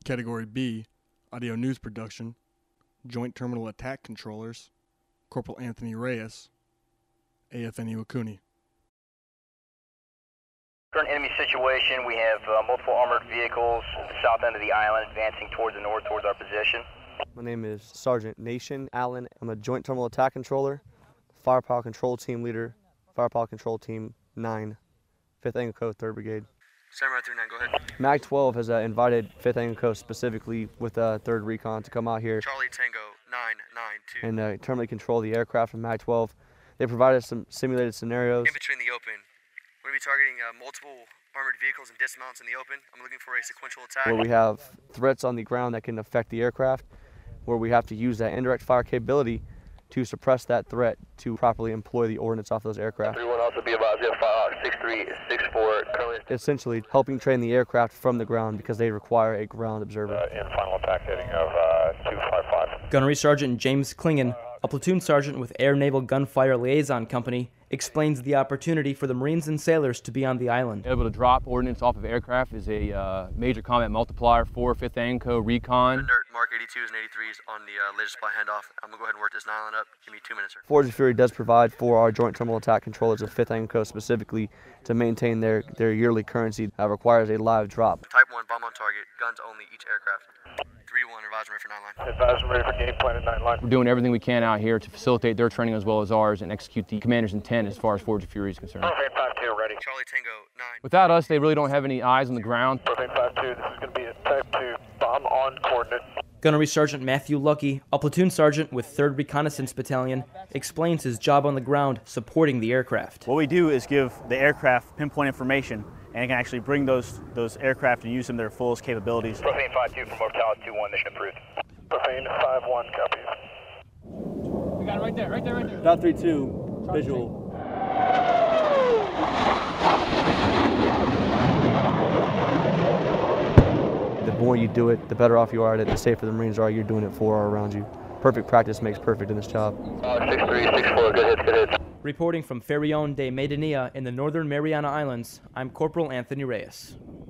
Category B, Audio News Production, Joint Terminal Attack Controllers, Corporal Anthony Reyes, AFN Iwakuni. Current enemy situation, we have multiple armored vehicles at the south end of the island advancing towards the north towards our position. My name is Sergeant Nation Allen. I'm a Joint Terminal Attack Controller, Firepower Control Team Leader, Firepower Control Team 9, 5th Angle Coast, 3rd Brigade. Samurai 39, go ahead. MAG 12 has invited 5th Angle Coast specifically with 3rd Recon to come out here Charlie Tango 992. and terminally control the aircraft from MAG 12. They provided some simulated scenarios. In between the open, we're going to be targeting multiple armored vehicles and dismounts in the open. I'm looking for a sequential attack. Where we have threats on the ground that can affect the aircraft, where we have to use that indirect fire capability to suppress that threat to properly employ the ordnance off those aircraft. Everyone also be about 6364 currently. Essentially helping train the aircraft from the ground because they require a ground observer. In final attack heading of 255. Gunnery Sergeant James Klingen, a platoon sergeant with Air Naval Gunfire Liaison Company, explains the opportunity for the Marines and sailors to be on the island. Able to drop ordnance off of aircraft is a major combat multiplier for 5th ANCO Recon. Alert, Mark 82s and 83s on the laser supply handoff. I'm going to go ahead and work this island up. Give me 2 minutes, sir. Forged Fury does provide for our Joint Terminal Attack Controllers of 5th Angle Coast specifically to maintain their yearly currency that requires a live drop. Type 1, bomb on target, guns only each aircraft. 3-1, advisor ready for 9 line. Advisor ready for game plan at 9 line. We're doing everything we can out here to facilitate their training as well as ours and execute the commander's intent as far as Forged Fury is concerned. Profane 52 ready. Charlie Tango 9. Without us, they really don't have any eyes on the ground. Profane 52, this is going to be a type 2 bomb on coordinate. Gunnery Sergeant Matthew Lucky, a platoon sergeant with 3rd Reconnaissance Battalion, explains his job on the ground supporting the aircraft. What we do is give the aircraft pinpoint information, and it can actually bring those aircraft and use them to their fullest capabilities. Profane 52 from Mortality 2-1, mission approved. Profane 5-1, copy. We got it right there, right there, right there. Dot 3-2, visual. The more you do it, the better off you are at it, the safer the Marines are. You're doing it for or around you. Perfect practice makes perfect in this job. 6364, good hit. Reporting from Ferion de Medinilla in the northern Mariana Islands, I'm Corporal Anthony Reyes.